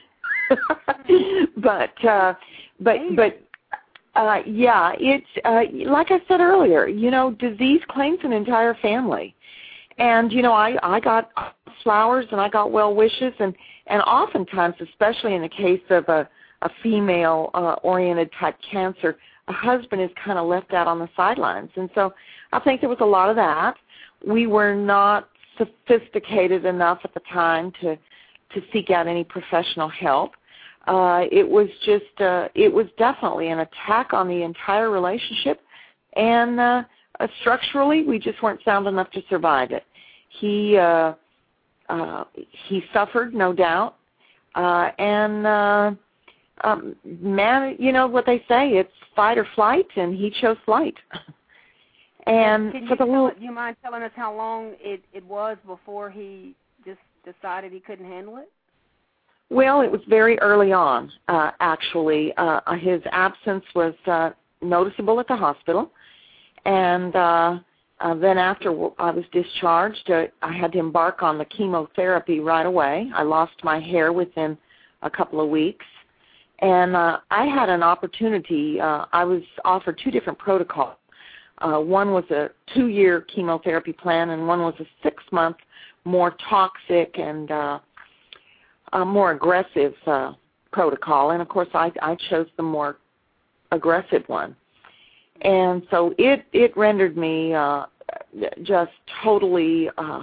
but uh, but but uh, yeah, it's uh, like I said earlier. You know, disease claims an entire family, and you know, I I got flowers and I got well wishes, and and oftentimes, especially in the case of a a female uh, oriented type cancer, a husband is kind of left out on the sidelines. And so I think there was a lot of that. We were not sophisticated enough at the time to to seek out any professional help. Uh, it was just, uh, it was definitely an attack on the entire relationship, and uh, uh, structurally we just weren't sound enough to survive it. He, uh, uh, he suffered, no doubt, uh, and uh, um, man, you know what they say, it's fight or flight, and he chose flight. And Can for you, the tell, little, you mind telling us how long it, it was before he decided he couldn't handle it? Well, it was very early on, uh, actually. Uh, his absence was uh, noticeable at the hospital, and uh, uh, then after I was discharged, uh, I had to embark on the chemotherapy right away. I lost my hair within a couple of weeks, and uh, I had an opportunity. Uh, I was offered two different protocols. Uh, one was a two-year chemotherapy plan, and one was a six-month, more toxic and uh, a more aggressive uh, protocol. And, of course, I, I chose the more aggressive one. And so it, it rendered me uh, just totally uh,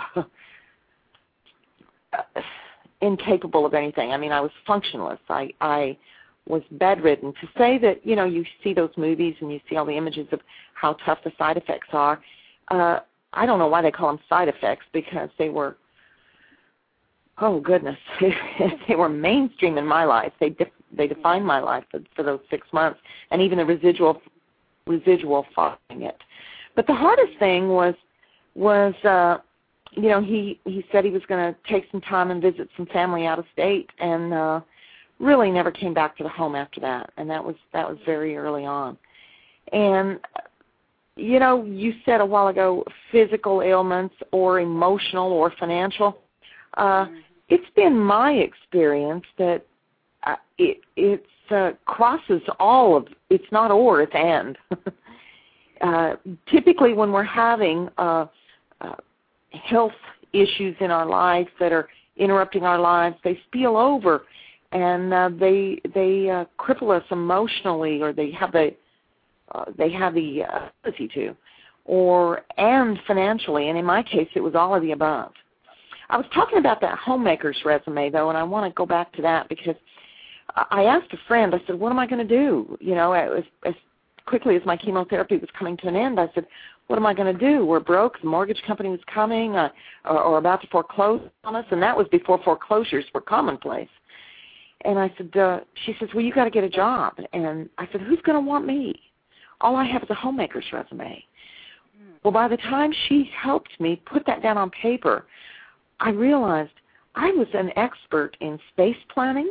incapable of anything. I mean, I was functionless. I, I was bedridden. To say that, you know, you see those movies and you see all the images of how tough the side effects are, uh, I don't know why they call them side effects, because they were, oh, goodness, they were mainstream in my life. They def- they defined my life for, for those six months, and even the residual residual following it. But the hardest thing was, was uh, you know, he, he said he was going to take some time and visit some family out of state, and uh, really never came back to the home after that, and that was that was very early on. And, you know, you said a while ago physical ailments or emotional or financial. Uh, it's been my experience that uh, it it's, uh, crosses all of, it's not or, it's and. uh, typically when we're having uh, uh, health issues in our lives that are interrupting our lives, they spill over and uh, they they uh, cripple us emotionally, or they have the uh, they have the ability to, or and financially. And in my case, it was all of the above. I was talking about that homemaker's resume, though, and I want to go back to that because I asked a friend, I said, what am I going to do? You know, as, as quickly as my chemotherapy was coming to an end, I said, what am I going to do? We're broke. The mortgage company was coming uh, or, or about to foreclose on us, and that was before foreclosures were commonplace. And I said, uh, she says, well, you got to get a job. And I said, who's going to want me? All I have is a homemaker's resume. Mm. Well, by the time she helped me put that down on paper, I realized I was an expert in space planning,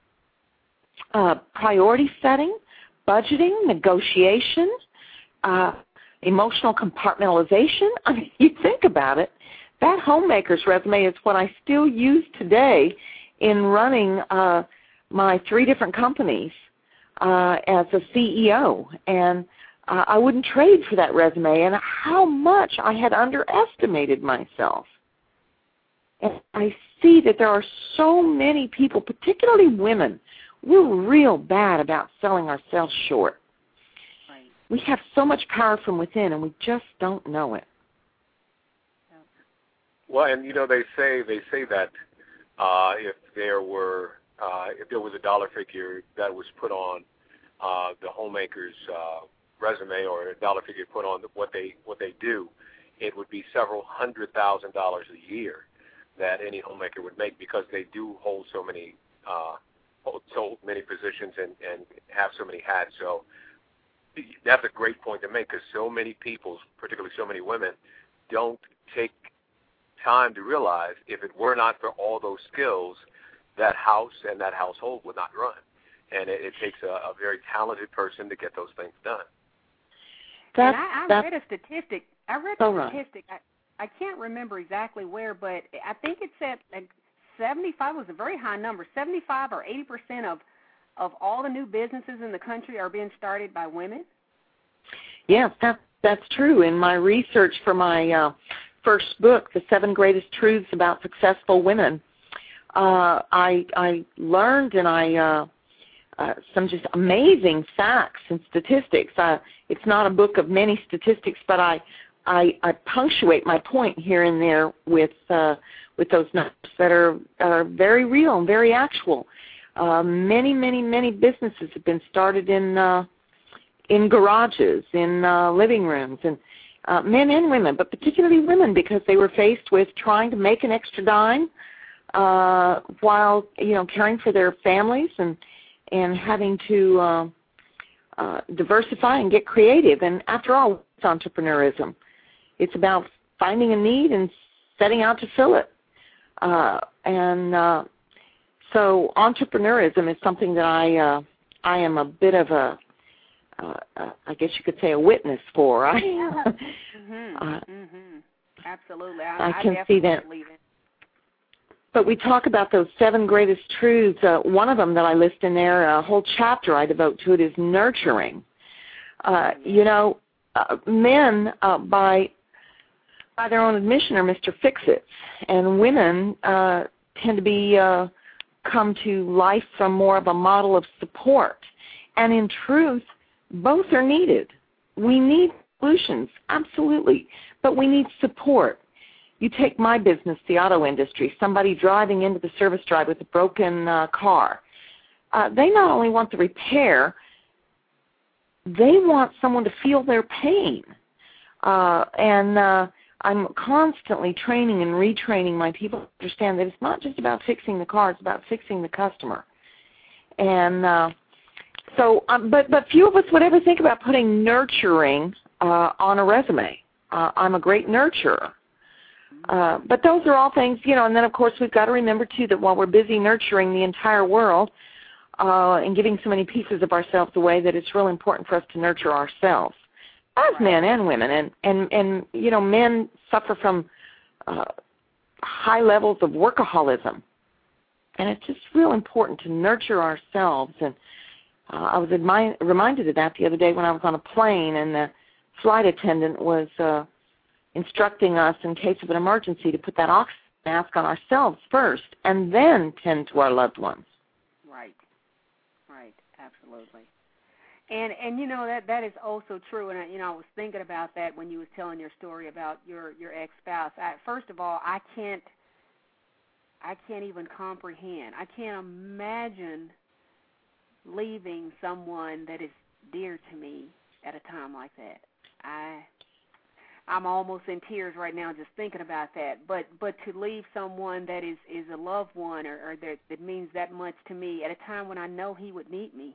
uh, priority setting, budgeting, negotiation, uh, emotional compartmentalization. I mean, you think about it, that homemaker's resume is what I still use today in running uh, my three different companies uh, as a C E O. And uh, I wouldn't trade for that resume, and how much I had underestimated myself. And I see that there are so many people, particularly women, we're real bad about selling ourselves short. Right. We have so much power from within, and we just don't know it. Well, and you know, they say they say that uh, if there were uh, if there was a dollar figure that was put on uh, the homemaker's uh, resume, or a dollar figure put on what they what they do, it would be several hundred thousand dollars a year that any homemaker would make, because they do hold so many uh, hold so many positions and, and have so many hats. So that's a great point to make, because so many people, particularly so many women, don't take time to realize if it were not for all those skills, that house and that household would not run. And it, it takes a, a very talented person to get those things done. That's, and I, I read a statistic. I read a so statistic. I, I can't remember exactly where, but I think it said like seventy-five was a very high number. seventy-five or eighty percent of of all the new businesses in the country are being started by women. Yes, that, that's true. In my research for my uh, first book, The Seven Greatest Truths About Successful Women, uh, I, I learned and I uh, uh, some just amazing facts and statistics. Uh, it's not a book of many statistics, but I I, I punctuate my point here and there with uh, with those numbers that are, are very real and very actual. Uh, many, many, many businesses have been started in uh, in garages, in uh, living rooms, and uh, men and women, but particularly women, because they were faced with trying to make an extra dime uh, while you know caring for their families and and having to uh, uh, diversify and get creative. And after all, it's entrepreneurism. It's about finding a need and setting out to fill it. Uh, and uh, so entrepreneurism is something that I uh, I am a bit of a uh, uh, I guess you could say a witness for. I, mm-hmm. uh, mm-hmm. Absolutely, I, I I can see that. believe it. But we talk about those seven greatest truths. Uh, one of them that I list in there, a whole chapter I devote to it, is nurturing. Uh, you know, uh, men uh, by by their own admission are Mister Fix-Its, and women uh, tend to be uh, come to life from more of a model of support. And in truth, both are needed. We need solutions, absolutely, but we need support. You take my business, the auto industry, somebody driving into the service drive with a broken uh, car. Uh, they not only want the repair, they want someone to feel their pain. Uh, and uh, I'm constantly training and retraining my people to understand that it's not just about fixing the car, it's about fixing the customer. And uh, so, um, but, but few of us would ever think about putting nurturing uh, on a resume. Uh, I'm a great nurturer. Uh, but those are all things, you know, and then of course we've got to remember too that while we're busy nurturing the entire world uh, and giving so many pieces of ourselves away, that it's really important for us to nurture ourselves, as men and women. And, and, and you know, men suffer from uh, high levels of workaholism. And it's just real important to nurture ourselves. And uh, I was admi- reminded of that the other day when I was on a plane, and the flight attendant was uh, instructing us in case of an emergency to put that oxygen mask on ourselves first and then tend to our loved ones. Right, right, absolutely. And and you know that that is also true. And I, you know, I was thinking about that when you was telling your story about your your ex-spouse. I, first of all, I can't I can't even comprehend. I can't imagine leaving someone that is dear to me at a time like that. I I'm almost in tears right now just thinking about that. But but to leave someone that is, is a loved one or, or that, that means that much to me at a time when I know he would need me.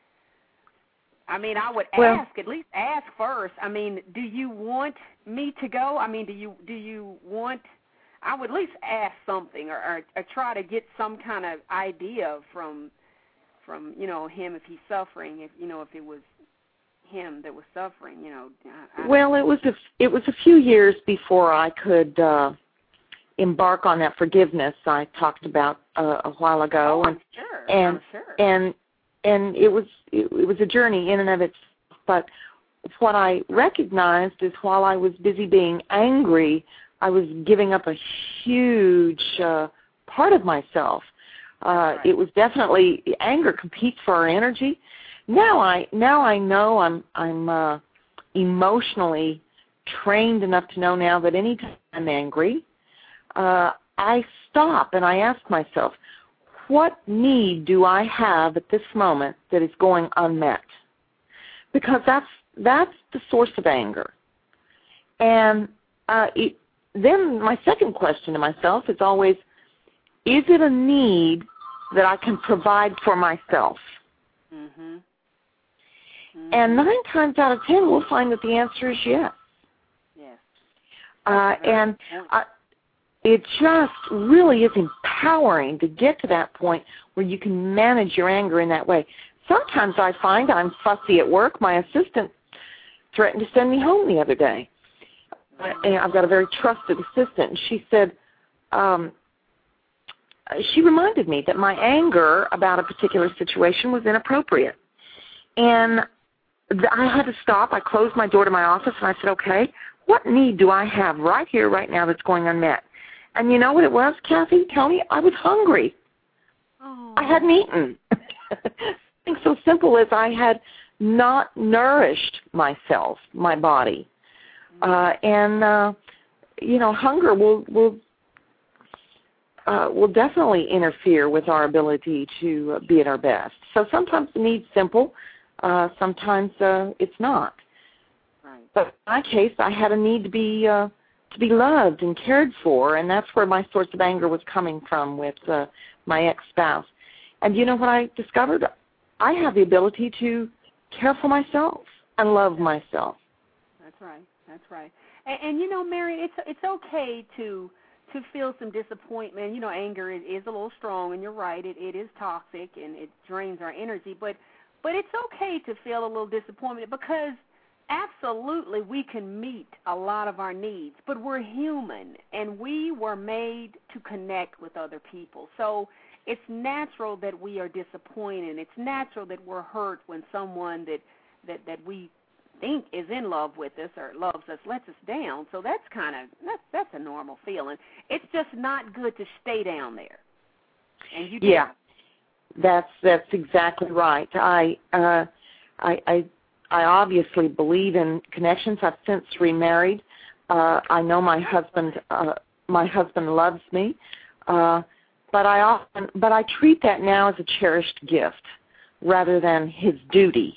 I mean, I would well, ask, at least ask first. I mean, do you want me to go? I mean, do you do you want, I would at least ask something or, or, or try to get some kind of idea from, from you know, him if he's suffering, if, you know, if it was him that was suffering, you know. I, well, it was a, it was a few years before I could uh, embark on that forgiveness I talked about uh, a while ago, oh, and I'm sure. and I'm sure. and and it was it, it was a journey in and of itself. But what I recognized is while I was busy being angry, I was giving up a huge uh, part of myself. Uh, right. It was definitely, anger competes for our energy. Now I now I know I'm I'm uh, emotionally trained enough to know now that anytime I'm angry, uh, I stop and I ask myself, what need do I have at this moment that is going unmet? Because that's that's the source of anger. And uh, it, then my second question to myself is always, is it a need that I can provide for myself? Mm-hmm. Mm-hmm. And nine times out of ten, we'll find that the answer is yes. Yes. Uh, and uh, it just really is empowering to get to that point where you can manage your anger in that way. Sometimes I find I'm fussy at work. My assistant threatened to send me home the other day. And I've got a very trusted assistant, and she said, um, she reminded me that my anger about a particular situation was inappropriate. And I had to stop. I closed my door to my office, and I said, okay, what need do I have right here, right now that's going unmet? And you know what it was, Kathy? Tell me, I was hungry. Oh. I hadn't eaten. Something so simple as I had not nourished myself, my body. Uh, and, uh, you know, hunger will will uh, will definitely interfere with our ability to uh, be at our best. So sometimes the need's simple. Uh, sometimes uh, it's not. Right. But in my case, I had a need to be uh, to be loved and cared for, and that's where my source of anger was coming from with uh, my ex-spouse. And you know what I discovered? I have the ability to care for myself and love myself. That's right. That's right. And, and you know, Mary, it's it's okay to to feel some disappointment. You know, anger is, is a little strong, and you're right. It, it is toxic, and it drains our energy. But, but it's okay to feel a little disappointment because absolutely we can meet a lot of our needs. But we're human, and we were made to connect with other people. So it's natural that we are disappointed. It's natural that we're hurt when someone that, that, that we think is in love with us or loves us lets us down. So that's kind of that's that's a normal feeling. It's just not good to stay down there. And you did. Yeah, that's that's exactly right. I uh, I I I obviously believe in connections. I've since remarried. Uh, I know my husband uh, my husband loves me, uh, but I often but I treat that now as a cherished gift rather than his duty.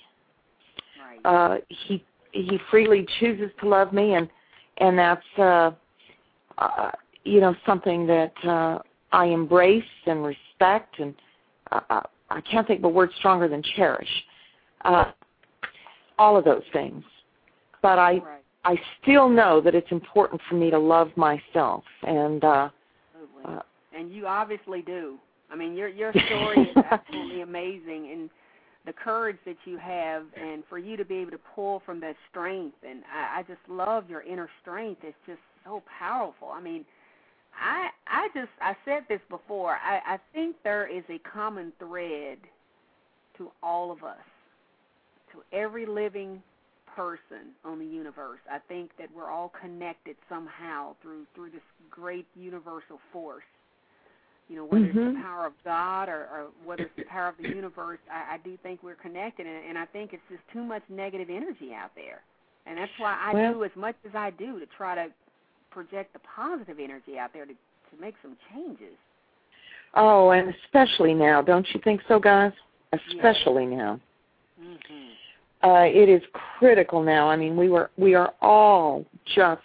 Uh, he he freely chooses to love me, and and that's uh, uh, you know something that uh, I embrace and respect, and uh, I can't think of a word stronger than cherish. Uh, all of those things, but I right. I still know that it's important for me to love myself, and uh, uh, and you obviously do. I mean, your your story is absolutely amazing, and the courage that you have, and for you to be able to pull from that strength, and I, I just love your inner strength. It's just so powerful. I mean, I I just, I said this before, I, I think there is a common thread to all of us, to every living person on the universe. I think that we're all connected somehow through through this great universal force. You know, whether mm-hmm. it's the power of God or, or whether it's the power of the universe, I, I do think we're connected, and, and I think it's just too much negative energy out there. And that's why I well, do as much as I do to try to project the positive energy out there to, to make some changes. Oh, and especially now, don't you think so, guys? Especially yes. now. Mm-hmm. Uh, it is critical now. I mean, we were we are all just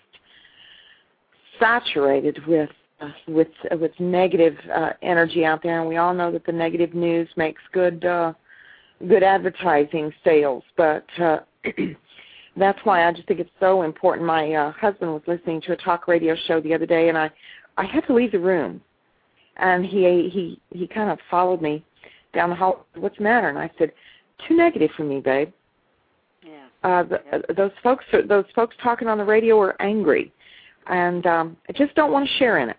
saturated with Uh, with uh, with negative uh, energy out there, and we all know that the negative news makes good uh, good advertising sales. But uh, that's why I just think it's so important. My uh, husband was listening to a talk radio show the other day, and I I had to leave the room, and he he he kind of followed me down the hall. What's the matter? And I said, too negative for me, babe. Yeah. Uh, the, yeah. Uh, those folks those folks talking on the radio are angry, and um, I just don't want to share in it.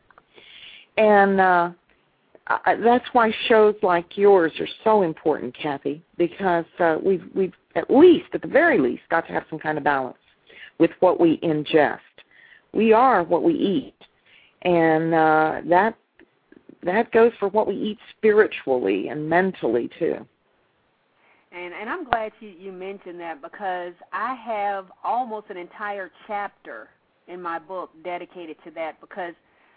And uh, I, that's why shows like yours are so important, Kathy, because uh, we've, we've at least, at the very least, got to have some kind of balance with what we ingest. We are what we eat, and uh, that that goes for what we eat spiritually and mentally, too. And, and I'm glad you, you mentioned that, because I have almost an entire chapter in my book dedicated to that, because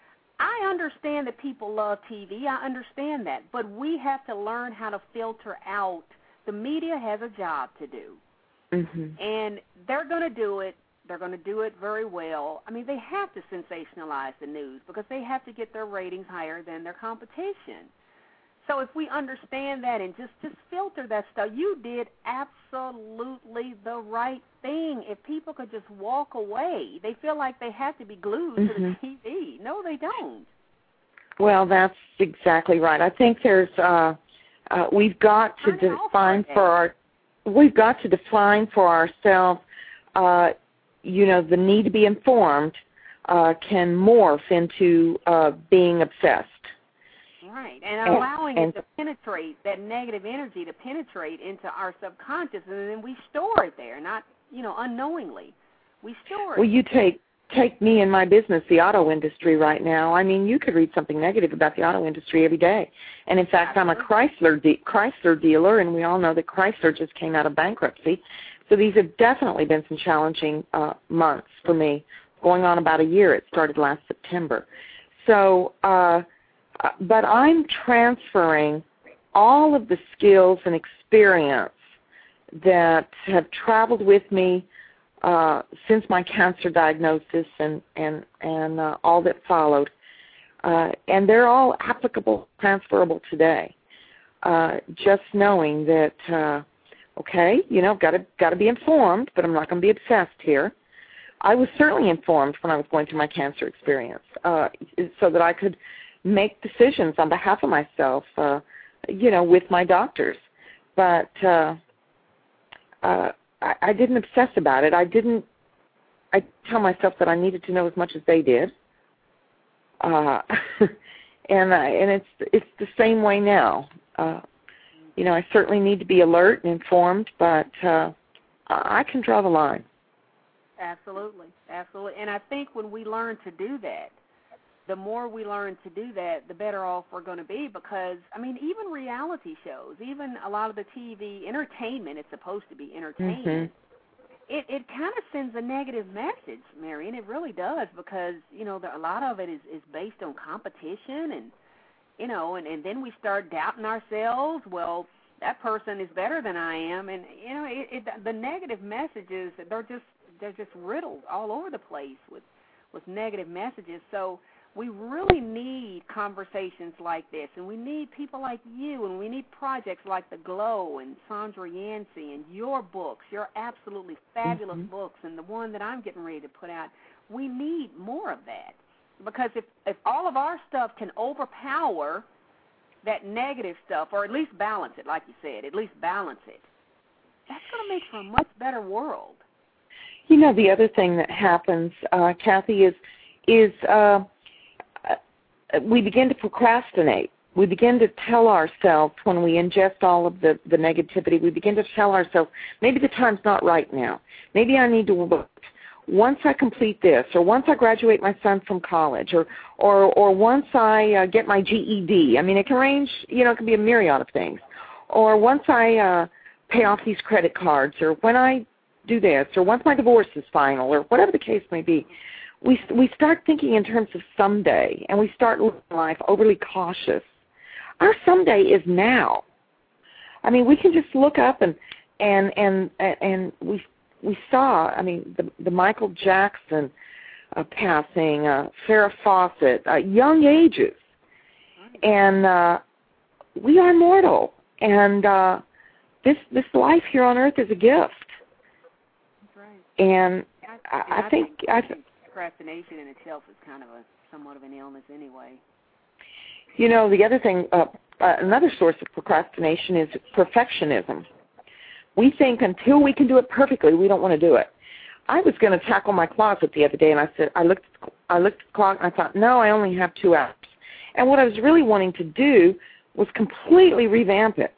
I understand that people love T V. I understand that. But we have to learn how to filter out. The media has a job to do. Mm-hmm. And they're going to do it. They're going to do it very well. I mean, they have to sensationalize the news because they have to get their ratings higher than their competition. So if we understand that and just, just filter that stuff, you did absolutely the right thing. If people could just walk away, they feel like they have to be glued mm-hmm. to the T V. No, they don't. Well, that's exactly right. I think there's uh, uh, we've got to define for our we've got to define for ourselves, uh, you know, the need to be informed uh, can morph into uh, being obsessed. Right, and allowing and, and, it to penetrate, that negative energy to penetrate into our subconscious, and then we store it there, not, you know, unknowingly. We store it. Well, you take take me and my business, the auto industry right now. I mean, you could read something negative about the auto industry every day. And, in fact, Absolutely. I'm a Chrysler de- Chrysler dealer, and we all know that Chrysler just came out of bankruptcy. So these have definitely been some challenging uh, months for me, going on about a year. It started last September. So... Uh, Uh, but I'm transferring all of the skills and experience that have traveled with me uh, since my cancer diagnosis and and and uh, all that followed, uh, and they're all applicable, transferable today. Uh, just knowing that, uh, okay, you know, got to got to be informed, but I'm not going to be obsessed here. I was certainly informed when I was going through my cancer experience, uh, so that I could make decisions on behalf of myself, uh, you know, with my doctors. But uh, uh, I, I didn't obsess about it. I didn't. I tell myself that I needed to know as much as they did, uh, and I, and it's it's the same way now. Uh, you know, I certainly need to be alert and informed, but uh, I can draw the line. Absolutely, absolutely. And I think when we learn to do that, the more we learn to do that, the better off we're going to be because, I mean, even reality shows, even a lot of the T V entertainment, it's supposed to be entertainment, mm-hmm. it, it kind of sends a negative message, Marion. It really does because, you know, the, a lot of it is, is based on competition and, you know, and, and then we start doubting ourselves. Well, that person is better than I am. And, you know, it, it, the negative messages, they're just, they're just riddled all over the place with, with negative messages. So we really need conversations like this, and we need people like you, and we need projects like The Glow and Sandra Yancey and your books, your absolutely fabulous mm-hmm. books, and the one that I'm getting ready to put out. We need more of that because if, if all of our stuff can overpower that negative stuff, or at least balance it, like you said, at least balance it, that's going to make for a much better world. You know, the other thing that happens, uh, Kathy, is is uh, we begin to procrastinate. We begin to tell ourselves when we ingest all of the, the negativity, we begin to tell ourselves, maybe the time's not right now. Maybe I need to wait. Once I complete this, or once I graduate my son from college, or or, or once I uh, get my G E D. I mean, it can range, you know, it can be a myriad of things. Or once I uh, pay off these credit cards, or when I do this, or once my divorce is final, or whatever the case may be, we we start thinking in terms of someday, and we start living life overly cautious. Our someday is now. I mean, we can just look up and and and and we we saw. I mean, the the Michael Jackson uh, passing, uh, Farrah Fawcett, uh, young ages, and uh, we are mortal, and uh, this this life here on earth is a gift. And I, I, I think, think I th- procrastination in itself is kind of a somewhat of an illness anyway. You know, the other thing, uh, uh, another source of procrastination is perfectionism. We think until we can do it perfectly, we don't want to do it. I was going to tackle my closet the other day, and I said, I looked, I looked at the clock, and I thought, no, I only have two hours. And what I was really wanting to do was completely revamp it.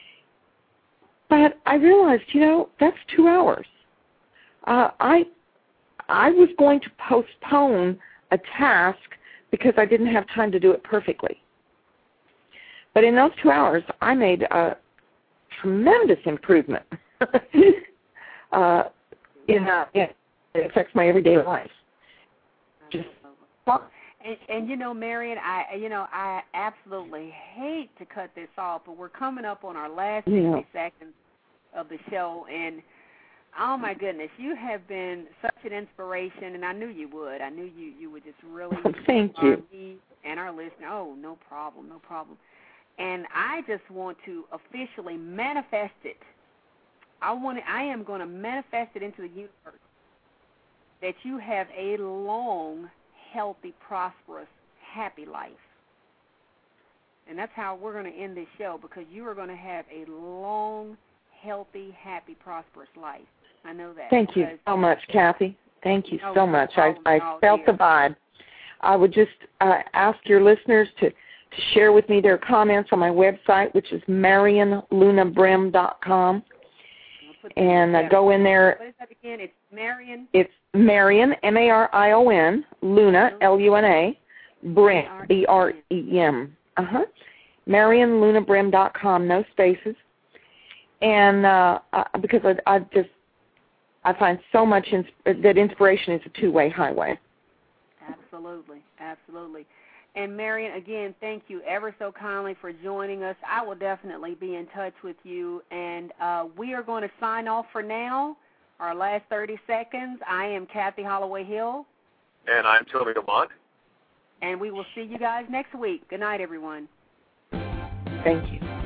But I realized, you know, that's two hours. Uh, I I was going to postpone a task because I didn't have time to do it perfectly. But in those two hours, I made a tremendous improvement. uh, in, uh, it affects my everyday life. Just and, and you know, Marion, I you know I absolutely hate to cut this off, but we're coming up on our last sixty yeah. seconds of the show, and oh, my goodness, you have been such an inspiration, and I knew you would. I knew you, you would just really Thank you. me and our listener. Oh, no problem, no problem. And I just want to officially manifest it. I want to, I am going to manifest it into the universe that you have a long, healthy, prosperous, happy life. And that's how we're going to end this show, because you are going to have a long, healthy, happy, prosperous life. I know that. Thank you so much, Kathy. Thank you oh, so much. I, I felt the vibe. I would just uh, ask your listeners to, to share with me their comments on my website, which is marion luna brim dot com. And uh, go in there. What is that again? It's Marion? It's Marion, M A R I O N, Luna, L U N A, Brim, B R E M. Uh-huh. marion luna brim dot com, no spaces. And uh, uh, because I, I just, I find so much ins- that inspiration is a two-way highway. Absolutely, absolutely. And Marion, again, thank you ever so kindly for joining us. I will definitely be in touch with you. And uh, we are going to sign off for now, our last thirty seconds. I am Kathy Holloway Hill. And I'm Tony Lamont. And we will see you guys next week. Good night, everyone. Thank you.